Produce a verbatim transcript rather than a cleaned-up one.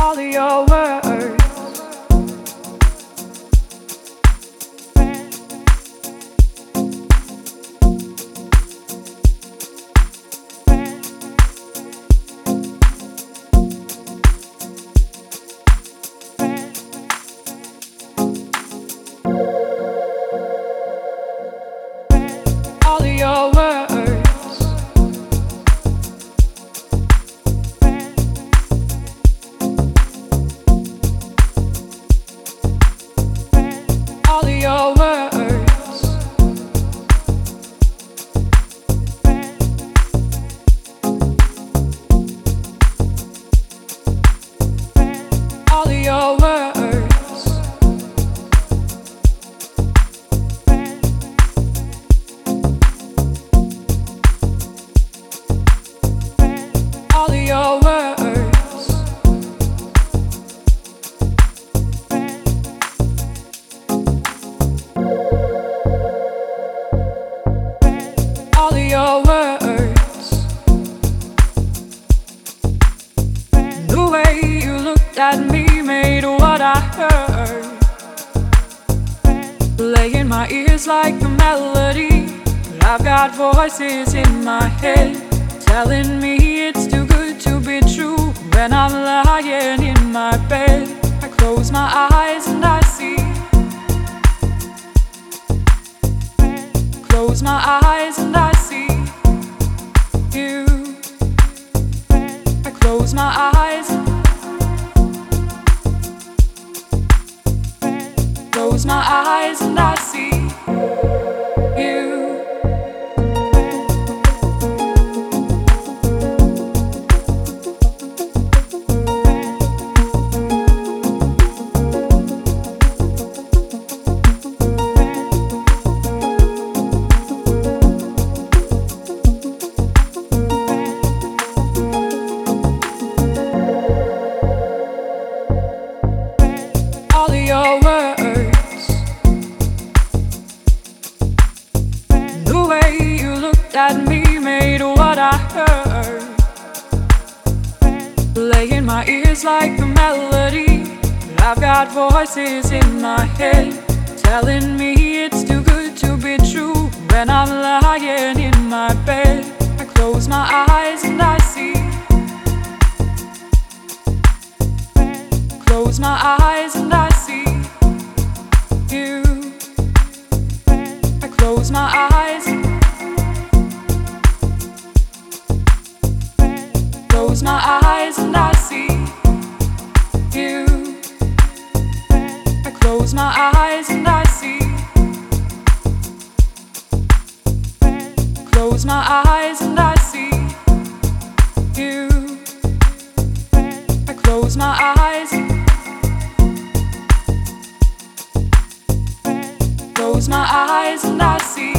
all of your words. All of your words. All of your words. All of your words. All of your words. All of your words. The way you looked at me made what I heard play in my ears like a melody. But I've got voices in my head telling me it's too good to be true. When I'm lying in my bed, I close my eyes and I see. Close my eyes and I see you. I close my eyes. Close my eyes and I see you. All of your words. The way you looked at me made what I heard play in my ears like a melody. But I've got voices in my head telling me it's too good to be true. When I'm lying in my bed, I close my eyes and I see. Close my eyes and I see you. I close my eyes. Close my eyes and I see you. I close my eyes and I see. Close my eyes and I see you. I close my eyes. Close my eyes and I see